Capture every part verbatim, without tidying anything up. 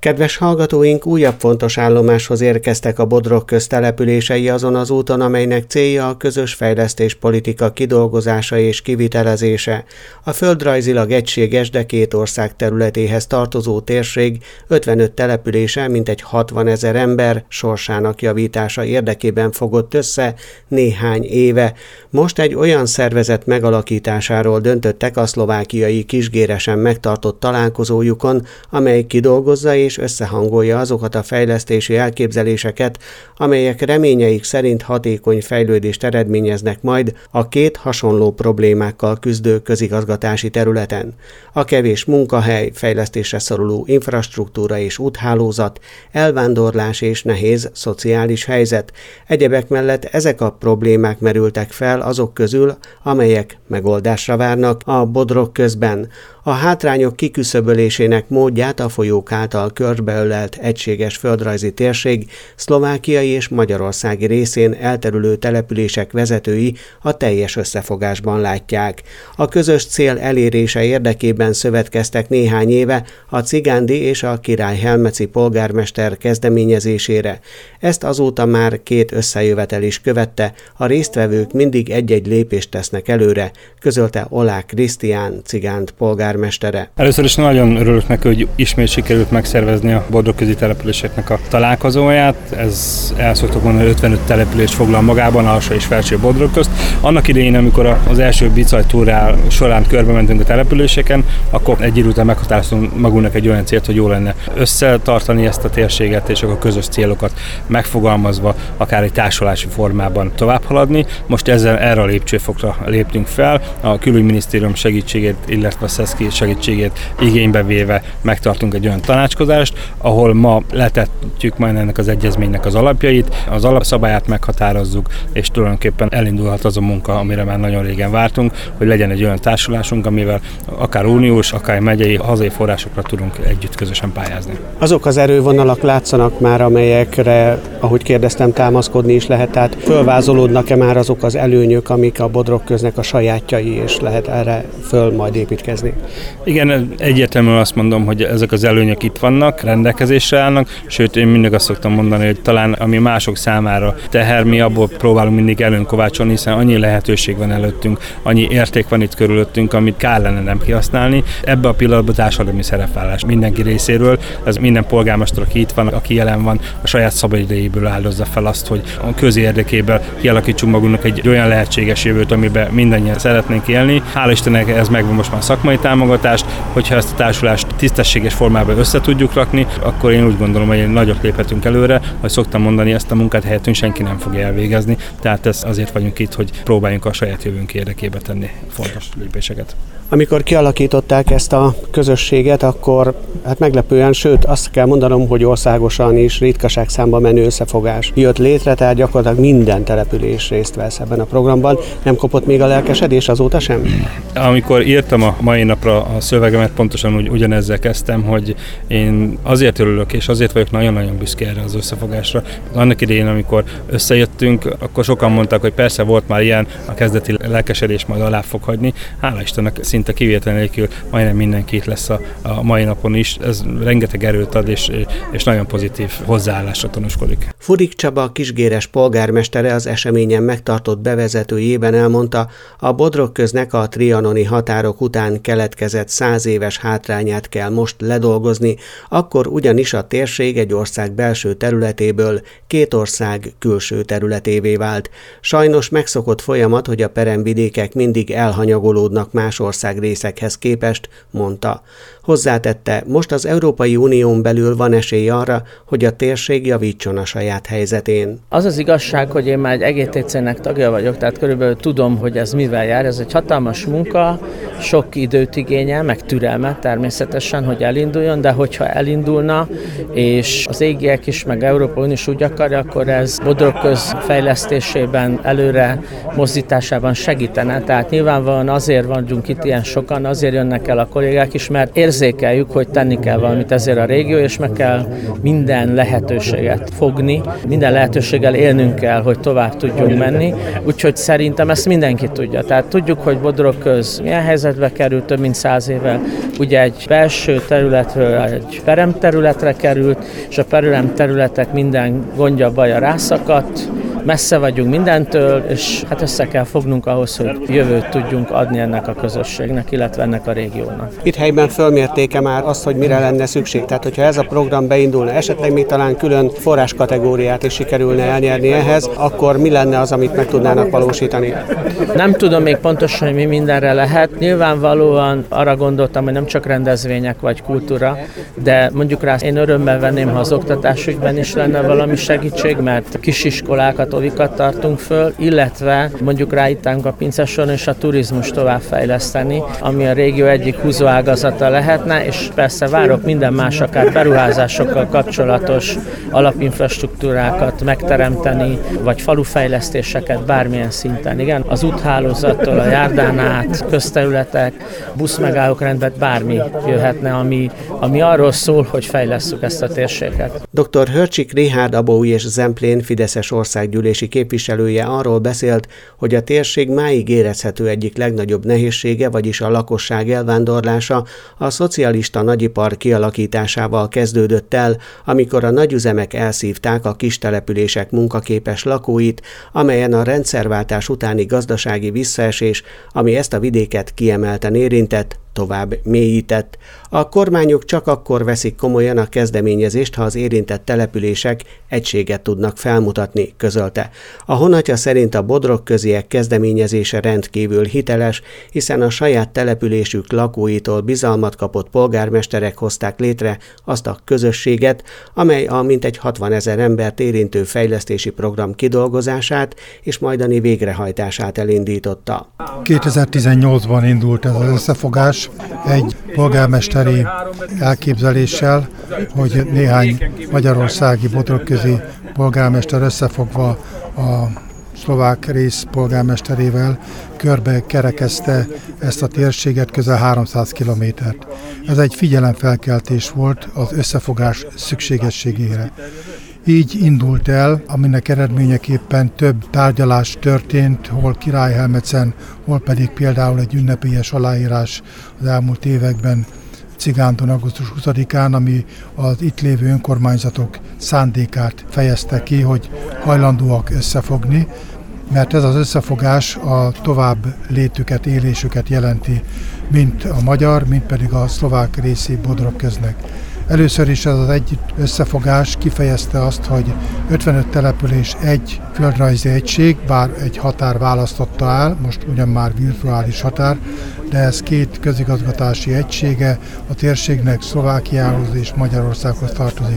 Kedves hallgatóink, újabb fontos állomáshoz érkeztek a Bodrog köztelepülései azon az úton, amelynek célja a közös fejlesztéspolitika kidolgozása és kivitelezése. A földrajzilag egységes, de két ország területéhez tartozó térség ötvenöt települése, mintegy hatvanezer ember sorsának javítása érdekében fogott össze néhány éve. Most egy olyan szervezet megalakításáról döntöttek a szlovákiai Kisgéresen megtartott találkozójukon, amely kidolgozza és összehangolja azokat a fejlesztési elképzeléseket, amelyek reményeik szerint hatékony fejlődést eredményeznek majd a két hasonló problémákkal küzdő közigazgatási területen. A kevés munkahely, fejlesztésre szoruló infrastruktúra és úthálózat, elvándorlás és nehéz szociális helyzet. Egyebek mellett ezek a problémák merültek fel azok közül, amelyek megoldásra várnak a Bodrog közben. A hátrányok kiküszöbölésének módját a folyók által körbeölelt egységes földrajzi térség szlovákiai és magyarországi részén elterülő települések vezetői a teljes összefogásban látják. A közös cél elérése érdekében szövetkeztek néhány éve a Cigándi és a Királyhelmeci polgármester kezdeményezésére. Ezt azóta már két összejövetel is követte, a résztvevők mindig egy-egy lépést tesznek előre, közölte Olák Krisztián Cigánd polgármestere. Először is nagyon örülök neki, hogy ismét sikerült megszervezni a bodrogközi településeknek a találkozóját. Ez el szoktuk mondani, hogy ötvenöt települést foglal magában, alsó és felső Bodrog közt. Annak idején, amikor az első bicaj túrál során körbe mentünk a településeken, akkor egy idő után meghatároztunk magunknak egy olyan célt, hogy jó lenne összetartani ezt a térséget, és akkor közös célokat megfogalmazva, akár egy társulási formában tovább haladni. Most ezzel erre a lépcsőfokra léptünk fel. A külügyminisztérium segítségét, illetve a SZESZKI segítségét igénybe véve megtartunk egy olyan tanácskozást, ahol ma letettük majd ennek az egyezménynek az alapjait, az alapszabályát meghatározzuk, és tulajdonképpen elindulhat az a munka, amire már nagyon régen vártunk, hogy legyen egy olyan társulásunk, amivel akár uniós, akár megyei, hazai forrásokra tudunk együtt közösen pályázni. Azok az erővonalak látszanak már, amelyekre, ahogy kérdeztem, támaszkodni is lehet, tehát fölvázolódnak-e már azok az előnyök, amik a Bodrog köznek a sajátjai, és lehet erre föl majd építkezni? Igen, egyértelműen azt mondom, hogy ezek az előnyök itt vannak, rendelkezésre állnak, sőt én mindig azt szoktam mondani, hogy talán ami mások számára teher, mi abból próbálunk mindig előnyt kovácsolni, hiszen annyi lehetőség van előttünk, annyi érték van itt körülöttünk, amit kár lenne nem kihasználni. Ebbe a pillanatban társadalmi szerepvállás mindenki részéről, ez minden polgármester, aki itt van, aki jelen van, a saját szabadidejéből áldozza fel azt, hogy a közérdekében kialakítsunk magunknak egy olyan lehetséges jövőt, amiben mindannyian szeretnénk élni. Hála Istennek ez megvan most már szakmai támogatást, hogyha ezt a társulást tisztességes formában össze tudjuk rakni, akkor én úgy gondolom, hogy nagyot léphetünk előre, hogy szoktam mondani, ezt a munkát helyettünk senki nem fogja elvégezni, tehát ez azért vagyunk itt, hogy próbáljunk a saját jövőnk érdekébe tenni fontos lépéseket. Amikor kialakították ezt a közösséget, akkor hát meglepően, sőt azt kell mondanom, hogy országosan is ritkaság számba menő összefogás jött létre, tehát gyakorlatilag minden település részt vesz ebben a programban. Nem kopott még a lelkesedés azóta sem? Amikor írtam a mai napra a szövegemet, pontosan úgy, ugyanezzel kezdtem, hogy én azért örülök, és azért vagyok nagyon-nagyon büszke erre az összefogásra. Annak idején, amikor összejöttünk, akkor sokan mondták, hogy persze volt már ilyen, a kezdeti lelkesedés majd alá fog hagyni. Hála Istennek szinte kivétel nélkül majdnem mindenki itt lesz a, a mai napon is. Ez rengeteg erőt ad, és, és nagyon pozitív hozzáállásra tanúskodik. Furik Csaba, Kisgéres polgármestere az eseményen megtartott bevezetőjében elmondta, a Bodrog köznek a trianoni határok után keletkezett száz éves hátrányát kell most ledolgozni, akkor ugyanis a térség egy ország belső területéből két ország külső területévé vált. Sajnos megszokott folyamat, hogy a peremvidékek mindig elhanyagolódnak más ország részekhez képest, mondta. Hozzátette, most az Európai Unión belül van esély arra, hogy a térség javítson a saját helyzetén. Az az igazság, hogy én már egy E G T C-nek tagja vagyok, tehát körülbelül tudom, hogy ez mivel jár. Ez egy hatalmas munka, sok időt igényel, meg türelmet természetesen, hogy elinduljon, de hogyha elindulna, és az égiek is, meg Európai Unió is úgy akarja, akkor ez Bodrog köz fejlesztésében, előre mozdításában segítene. Tehát nyilvánvalóan azért vagyunk itt ilyen sokan, azért jönnek el a kollégák is, mert érzik érzékeljük, hogy tenni kell valamit ezért a régió, és meg kell minden lehetőséget fogni, minden lehetőséggel élnünk kell, hogy tovább tudjunk menni, úgyhogy szerintem ezt mindenki tudja. Tehát tudjuk, hogy Bodrogköz milyen helyzetbe került több mint száz évvel, ugye egy belső területről egy peremterületre került, és a peremterületek minden gondja, baja rászakadt, messze vagyunk mindentől, és hát össze kell fognunk ahhoz, hogy jövőt tudjunk adni ennek a közösségnek, illetve ennek a régiónak. Itt helyben fölmértéke már azt, hogy mire lenne szükség? Tehát, hogyha ez a program beindulna, esetleg még talán külön forráskategóriát is sikerülne elnyerni ehhez, akkor mi lenne az, amit meg tudnának valósítani? Nem tudom még pontosan, hogy mi mindenre lehet. Nyilvánvalóan arra gondoltam, hogy nem csak rendezvények vagy kultúra, de mondjuk rá én örömmel venném, ha az oktatásügyben is lenne valami segítség, mert kisiskolákat, ovikat tartunk föl, illetve mondjuk rá itt a pincesoron és a turizmus továbbfejleszteni, ami a régió egyik húzóágazata lehetne, és persze várok minden más, akár beruházásokkal kapcsolatos alapinfrastruktúrákat megteremteni, vagy falufejlesztéseket bármilyen szinten. Igen, az úthálózattól a járdán át, közterületek, buszmegállók rendben bármi jöhetne, ami, ami arról szól, hogy fejlesszük ezt a térséget. doktor Hörcsik Richárd Abaúj és Zemplén fideszes országgyűlési képviselője arról beszélt, hogy a térség máig érezhető egyik legnagyobb nehézsége, vagyis a lakosság elvándorlása a szocialista nagyipar kialakításával kezdődött el, amikor a nagyüzemek elszívták a kis települések munkaképes lakóit, amelyen a rendszerváltás utáni gazdasági visszaesés, ami ezt a vidéket kiemelten érintett, tovább mélyített. A kormányok csak akkor veszik komolyan a kezdeményezést, ha az érintett települések egységet tudnak felmutatni, közölte. A Honatya szerint a bodrogköziek kezdeményezése rendkívül hiteles, hiszen a saját településük lakóitól bizalmat kapott polgármesterek hozták létre azt a közösséget, amely a mintegy hatvanezer embert érintő fejlesztési program kidolgozását és majdani végrehajtását elindította. kétezer-tizennyolcban indult ez az összefogás, egy polgármesteri elképzeléssel, hogy néhány magyarországi bodrogközi polgármester összefogva a szlovák rész polgármesterével körbe kerekezte ezt a térséget, közel háromszáz kilométert. Ez egy figyelemfelkeltés volt az összefogás szükségességére. Így indult el, aminek eredményeképpen több tárgyalás történt, hol Királyhelmecen, hol pedig például egy ünnepélyes aláírás az elmúlt években Cigándon augusztus huszadikán, ami az itt lévő önkormányzatok szándékát fejezte ki, hogy hajlandóak összefogni, mert ez az összefogás a tovább létüket, élésüket jelenti, mint a magyar, mint pedig a szlovák részi Bodrogköznek. Először is ez az együtt összefogás kifejezte azt, hogy ötvenöt település egy földrajzi egység, bár egy határ választotta el, most ugyan már virtuális határ, de ez két közigazgatási egysége a térségnek Szlovákiához és Magyarországhoz tartozik.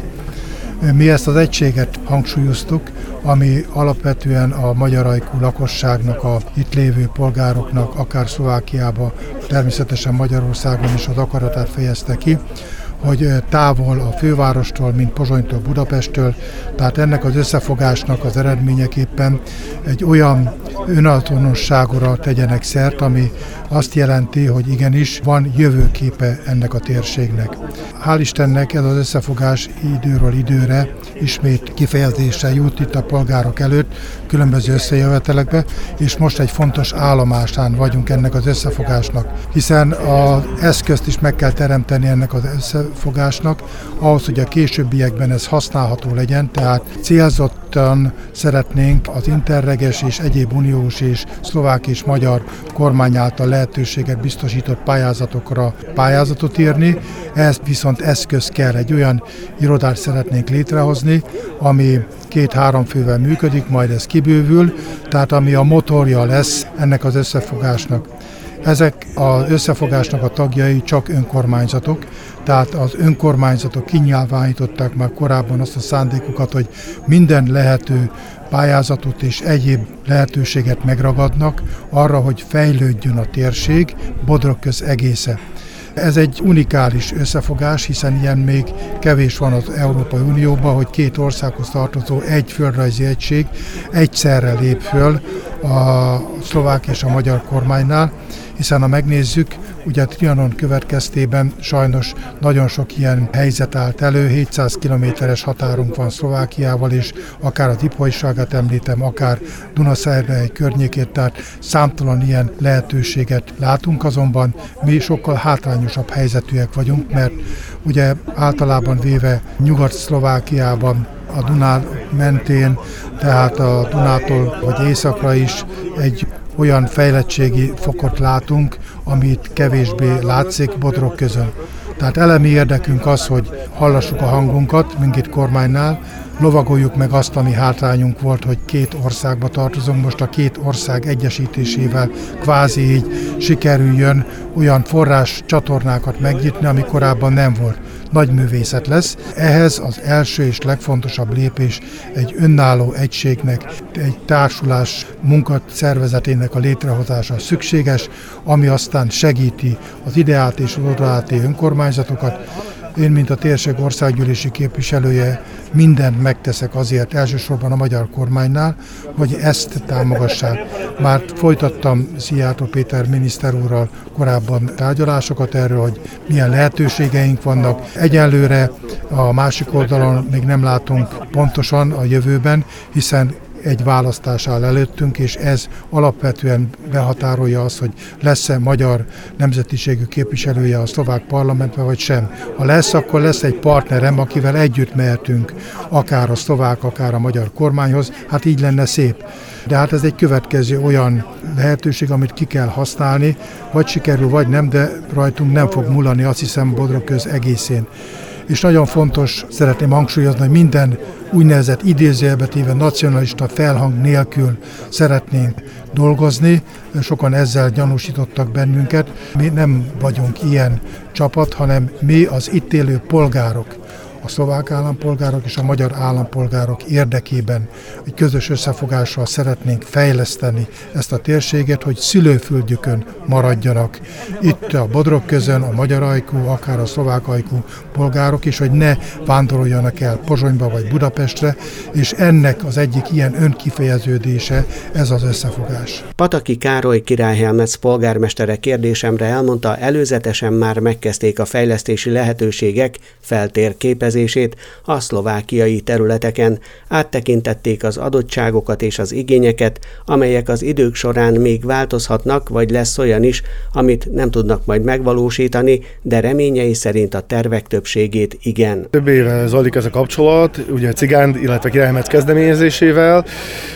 Mi ezt az egységet hangsúlyoztuk, ami alapvetően a magyar ajkú lakosságnak, a itt lévő polgároknak, akár Szlovákiában, természetesen Magyarországon is az akaratát fejezte ki, hogy távol a fővárostól, mint Pozsonytól, Budapesttől, tehát ennek az összefogásnak az eredményeképpen egy olyan önazonosságra tegyenek szert, ami azt jelenti, hogy igenis van jövőképe ennek a térségnek. Hál' Istennek ez az összefogás időről időre ismét kifejezésre jut itt a polgárok előtt, különböző összejövetelekbe, és most egy fontos állomásán vagyunk ennek az összefogásnak, hiszen az eszközt is meg kell teremteni ennek az összefogásnak, ahhoz, hogy a későbbiekben ez használható legyen, tehát célzottan szeretnénk az interreges és egyéb uniós és szlovák és magyar kormány által lehetőséget biztosított pályázatokra pályázatot írni, ehhez viszont eszköz kell, egy olyan irodát szeretnénk létrehozni, ami két-három fővel működik, majd ez kibővül, tehát ami a motorja lesz ennek az összefogásnak. Ezek az összefogásnak a tagjai csak önkormányzatok, tehát az önkormányzatok kinyilvánították már korábban azt a szándékukat, hogy minden lehető pályázatot és egyéb lehetőséget megragadnak arra, hogy fejlődjön a térség, Bodrogköz egésze. Ez egy unikális összefogás, hiszen ilyen még kevés van az Európai Unióban, hogy két országhoz tartozó egy földrajzi egység egyszerre lép föl a szlovák és a magyar kormánynál, hiszen ha megnézzük, ugye a Trianon következtében sajnos nagyon sok ilyen helyzet állt elő, hétszáz kilométeres határunk van Szlovákiával, és akár az Ipolyságát említem, akár Dunaszerdahelyi környékét, tehát számtalan ilyen lehetőséget látunk, azonban mi sokkal hátrányosabb helyzetűek vagyunk, mert ugye általában véve Nyugat-Szlovákiában a Dunán mentén, tehát a Dunától vagy északra is egy olyan fejlettségi fokot látunk, amit kevésbé látszik Bodrog közön. Tehát elemi érdekünk az, hogy hallassuk a hangunkat mindkét kormánynál, lovagoljuk meg azt, ami hátrányunk volt, hogy két országba tartozunk. Most a két ország egyesítésével kvázi így sikerüljön olyan forrás csatornákat megnyitni, ami korábban nem volt. Nagy művészet lesz. Ehhez az első és legfontosabb lépés egy önálló egységnek, egy társulás munkaszervezetének a létrehozása szükséges, ami aztán segíti az ideát és az odaáti önkormányzatokat. Én, mint a térség országgyűlési képviselője, mindent megteszek azért, elsősorban a magyar kormánynál, hogy ezt támogassák. Már folytattam Szijjártó Péter miniszter úrral korábban tárgyalásokat erről, hogy milyen lehetőségeink vannak. Egyelőre a másik oldalon még nem látunk pontosan a jövőben, hiszen egy választás áll előttünk, és ez alapvetően behatárolja azt, hogy lesz-e magyar nemzetiségű képviselője a szlovák parlamentben, vagy sem. Ha lesz, akkor lesz egy partnerem, akivel együtt mehetünk, akár a szlovák, akár a magyar kormányhoz, hát így lenne szép. De hát ez egy következő olyan lehetőség, amit ki kell használni, vagy sikerül, vagy nem, de rajtunk nem fog múlani, azt hiszem, Bodrogköz egészén. És nagyon fontos, szeretném hangsúlyozni, hogy minden úgynevezett idézőjelbe téve nacionalista felhang nélkül szeretnénk dolgozni. Sokan ezzel gyanúsítottak bennünket. Mi nem vagyunk ilyen csapat, hanem mi az itt élő polgárok, a szlovák állampolgárok és a magyar állampolgárok érdekében egy közös összefogással szeretnénk fejleszteni ezt a térséget, hogy szülőföldjükön maradjanak itt a Bodrogközön, a magyar ajkú, akár a szlovák ajkú polgárok is, hogy ne vándoroljanak el Pozsonyba vagy Budapestre, és ennek az egyik ilyen önkifejeződése ez az összefogás. Pataki Károly Királyhelmec polgármestere kérdésemre elmondta, előzetesen már megkezdték a fejlesztési lehetőségek feltérképezését a szlovákiai területeken, áttekintették az adottságokat és az igényeket, amelyek az idők során még változhatnak, vagy lesz olyan is, amit nem tudnak majd megvalósítani, de reményei szerint a tervek többségét igen. Több éve zajlik ez a kapcsolat, ugye Cigánd, illetve Királyhelmec kezdeményezésével,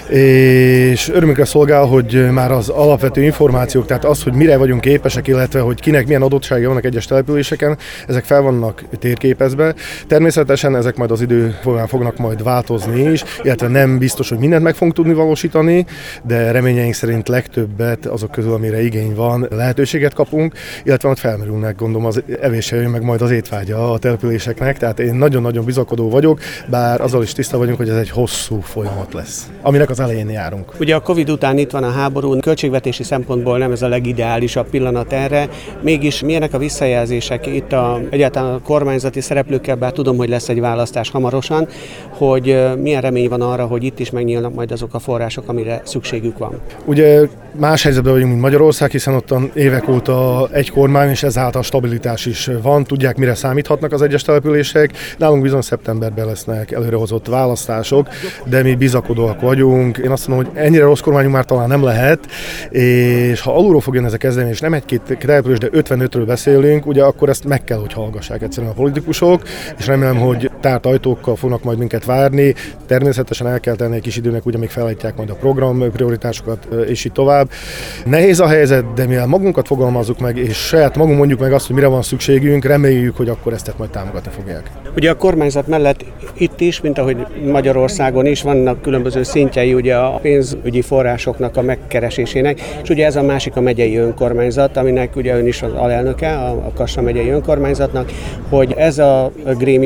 és örömünkre szolgál, hogy már az alapvető információk, tehát az, hogy mire vagyunk képesek, illetve hogy kinek milyen adottságai vannak egyes településeken, ezek fel vannak térképezve. Természetesen ezek majd az idő folyamán fognak majd változni is, illetve nem biztos, hogy mindent meg fogunk tudni valósítani, de reményeink szerint legtöbbet azok közül, amire igény van, lehetőséget kapunk, illetve majd felmerülnek, gondolom, az evéssel jön meg majd az étvágya a településeknek, tehát én nagyon-nagyon bizakodó vagyok, bár azzal is tiszta vagyunk, hogy ez egy hosszú folyamat lesz, aminek az elején járunk. Ugye a Covid után itt van a háború, költségvetési szempontból nem ez a legideálisabb pillanat erre, mégis milyenek a visszajelzések itt a, egyáltalán a kormányzati szereplőkkel, bár tudom, hogy lesz egy választás hamarosan, hogy milyen remény van arra, hogy itt is megnyílnak majd azok a források, amire szükségük van. Ugye más helyzetben vagyunk, mint Magyarország, hiszen ott évek óta egy kormány, és ezáltal stabilitás is van, tudják, mire számíthatnak az egyes települések. Nálunk bizony szeptemberben lesznek előrehozott választások, de mi bizakodóak vagyunk. Én azt mondom, hogy ennyire rossz kormányunk már talán nem lehet, és ha alulról fog jönni ez a kezdeményezés, nem egy-két település, de ötvenötről beszélünk, ugye akkor ezt meg kell, hogy hallgassák egyszerűen a politikusok, és remélem, hogy tárt ajtókkal fognak majd minket várni. Természetesen el kell tenni egy kis időnek, ugye még felállítják majd a program prioritásokat, és így tovább. Nehéz a helyzet, de mivel magunkat fogalmazzuk meg, és saját magunk mondjuk meg azt, hogy mire van szükségünk, reméljük, hogy akkor ezt majd támogatni fogják. Ugye a kormányzat mellett itt is, mint ahogy Magyarországon is, vannak különböző szintjei ugye a pénzügyi forrásoknak a megkeresésének, és ugye ez a másik a megyei önkormányzat, aminek ugye ön is az alelnöke, a Kassa megyei önkormányzatnak, hogy ez a grémium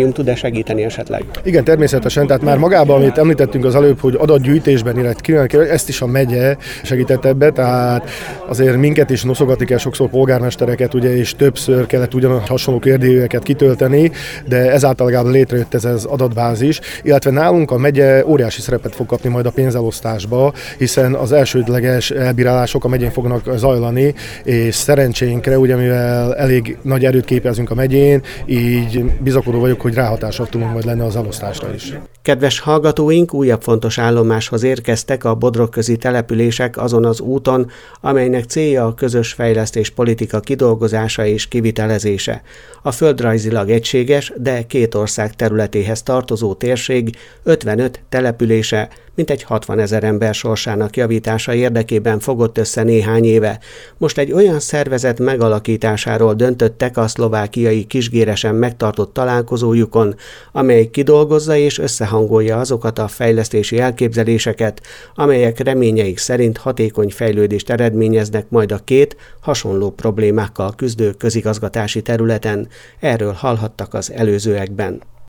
minisztérium tud-e segíteni esetleg? Igen, természetesen, tehát már magában, amit említettünk az előbb, hogy adatgyűjtésben, illetve ezt is a megye segített ebbe, tehát azért minket is noszogatni kell sokszor polgármestereket, ugye, és többször kellett ugyanaz hasonló kérdőíveket kitölteni, de ezáltal legalább létrejött ez az adatbázis, illetve nálunk a megye óriási szerepet fog kapni majd a pénzelosztásba, hiszen az elsődleges elbírálások a megyén fognak zajlani, és szerencsénkre, ugye mivel elég nagy erőt képezünk a megyén, így bizakodó vagyok, hogy ráhatással tudunk majd lenni az elosztásra is. Kedves hallgatóink, újabb fontos állomáshoz érkeztek a bodrogközi települések azon az úton, amelynek célja a közös fejlesztés politika kidolgozása és kivitelezése. A földrajzilag egységes, de két ország területéhez tartozó térség ötvenöt települése, mintegy hatvanezer ember sorsának javítása érdekében fogott össze néhány éve. Most egy olyan szervezet megalakításáról döntöttek a szlovákiai Kisgéresen megtartott találkozójukon, amely kidolgozza és összehangolja azokat a fejlesztési elképzeléseket, amelyek reményeik szerint hatékony fejlődést eredményeznek majd a két hasonló problémákkal küzdő közigazgatási területen. Erről hallhattak az előzőekben.